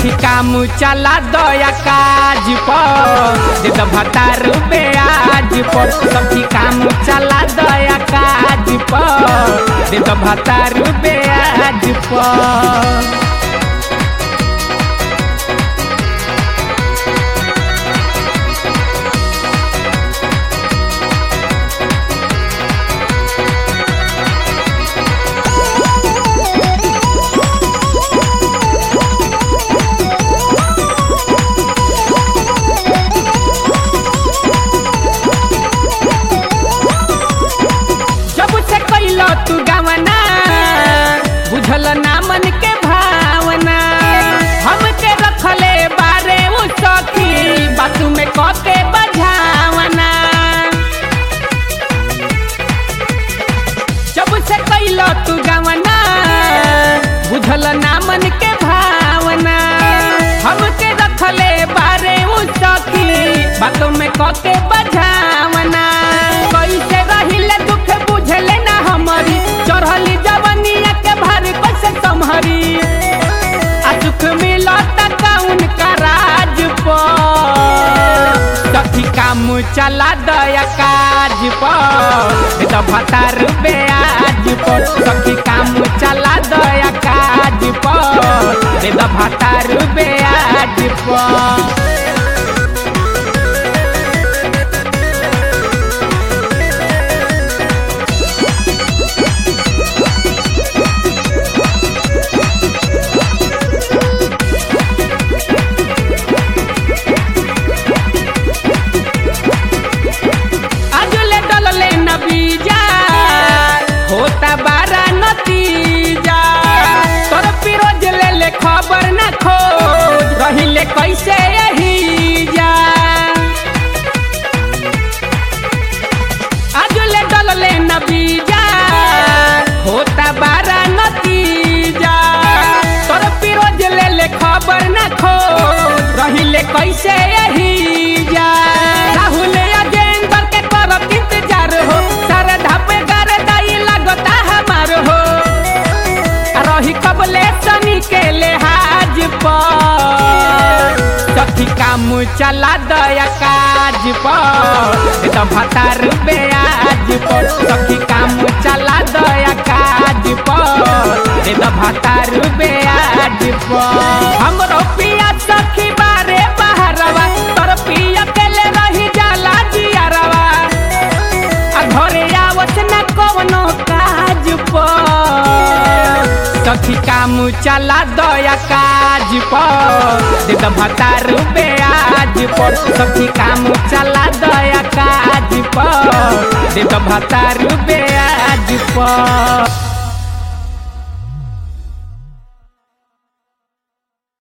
सखी काम चला दया काज पर दे द भतार ब्याज पर सखी काम चला दया काज पर दे द भतार ब्याज पर। तू गवना बुझल ना मन के भावना हमके रखले बारे उ सखी बात में कके बझावना। जब से कैलो तू गवना बुझल ना मन के भावना हमके रखले बारे उ सखी बात में कके बझावना। कैसे रहिले दुख बुझले ना हमारी चढ़ली जवनिया के भारी कैसे संभरी आ सुख मिलता कौन का राज पर सखी काम चला दया काज पर तो भतार ब्याज पर सखी काम चला दया काज पर तो भतार ब्याज पर। होता बारा नतीजा तोर पिरोज ले ले खबर न खोज रहिले कैसे यही जा आज ले डल ले नबीजा होता बारा नतीजा तोर पिरोज ले ले खबर न खोज रहिले कैसे यही जा। राहुल अजेंद्र के करत इंतजार हो सारे धापे रही कबले सनी के लिहाज पर सखी काम चला दया काज पर तो भतार ब्याज पर सखी काम चला दया काज पर तो भतार ब्याज पर। हमरो पिया सखी बारे बहरवा तोर पिया के ले रही जाला जियरवा आ घरे आवत न कवनो काज पर सखी काम चला दया काज पर दे द भतार ब्याज पर सखी काम चला दया काज पर दे द भतार ब्याज पर।